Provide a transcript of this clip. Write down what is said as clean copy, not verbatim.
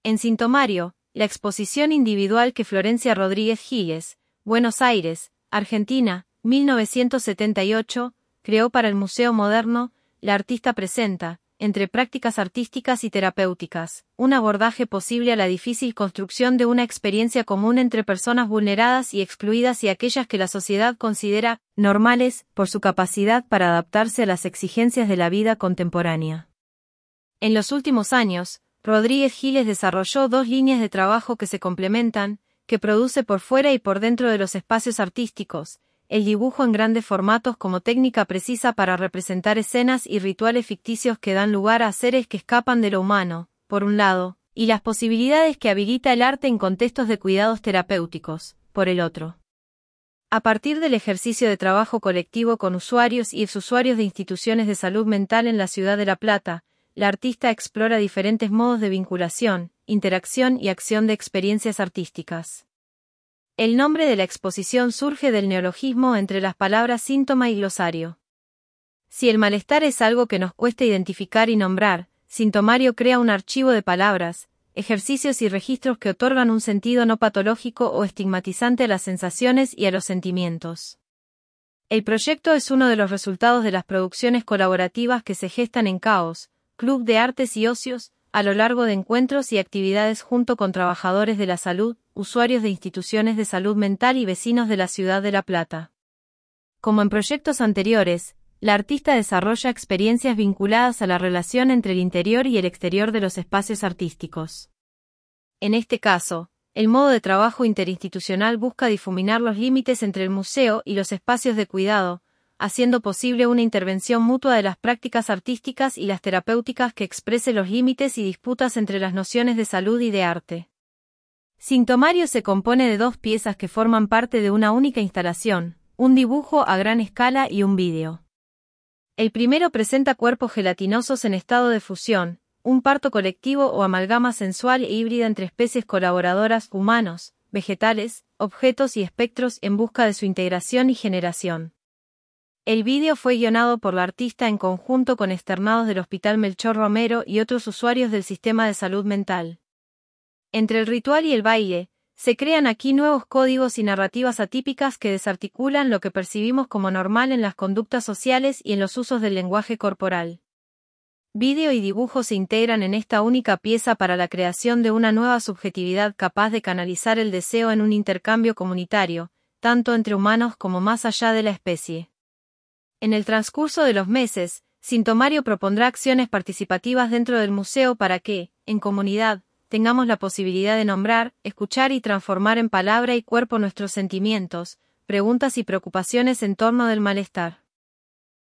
En Sintomario, la exposición individual que Florencia Rodríguez Giles, Buenos Aires, Argentina, 1978, creó para el Museo Moderno, la artista presenta, entre prácticas artísticas y terapéuticas, un abordaje posible a la difícil construcción de una experiencia común entre personas vulneradas y excluidas y aquellas que la sociedad considera normales por su capacidad para adaptarse a las exigencias de la vida contemporánea. En los últimos años, Rodríguez Giles desarrolló dos líneas de trabajo que se complementan, que produce por fuera y por dentro de los espacios artísticos, el dibujo en grandes formatos como técnica precisa para representar escenas y rituales ficticios que dan lugar a seres que escapan de lo humano, por un lado, y las posibilidades que habilita el arte en contextos de cuidados terapéuticos, por el otro. A partir del ejercicio de trabajo colectivo con usuarios y exusuarios de instituciones de salud mental en la ciudad de La Plata, la artista explora diferentes modos de vinculación, interacción y acción de experiencias artísticas. El nombre de la exposición surge del neologismo entre las palabras síntoma y glosario. Si el malestar es algo que nos cuesta identificar y nombrar, Sintomario crea un archivo de palabras, ejercicios y registros que otorgan un sentido no patológico o estigmatizante a las sensaciones y a los sentimientos. El proyecto es uno de los resultados de las producciones colaborativas que se gestan en Caos, Club de Artes y Ocios, a lo largo de encuentros y actividades junto con trabajadores de la salud, usuarios de instituciones de salud mental y vecinos de la ciudad de La Plata. Como en proyectos anteriores, la artista desarrolla experiencias vinculadas a la relación entre el interior y el exterior de los espacios artísticos. En este caso, el modo de trabajo interinstitucional busca difuminar los límites entre el museo y los espacios de cuidado, haciendo posible una intervención mutua de las prácticas artísticas y las terapéuticas que exprese los límites y disputas entre las nociones de salud y de arte. Sintomario se compone de dos piezas que forman parte de una única instalación, un dibujo a gran escala y un vídeo. El primero presenta cuerpos gelatinosos en estado de fusión, un parto colectivo o amalgama sensual e híbrida entre especies colaboradoras humanos, vegetales, objetos y espectros en busca de su integración y generación. El vídeo fue guionado por la artista en conjunto con externados del Hospital Melchor Romero y otros usuarios del sistema de salud mental. Entre el ritual y el baile, se crean aquí nuevos códigos y narrativas atípicas que desarticulan lo que percibimos como normal en las conductas sociales y en los usos del lenguaje corporal. Vídeo y dibujo se integran en esta única pieza para la creación de una nueva subjetividad capaz de canalizar el deseo en un intercambio comunitario, tanto entre humanos como más allá de la especie. En el transcurso de los meses, Sintomario propondrá acciones participativas dentro del museo para que, en comunidad, tengamos la posibilidad de nombrar, escuchar y transformar en palabra y cuerpo nuestros sentimientos, preguntas y preocupaciones en torno del malestar.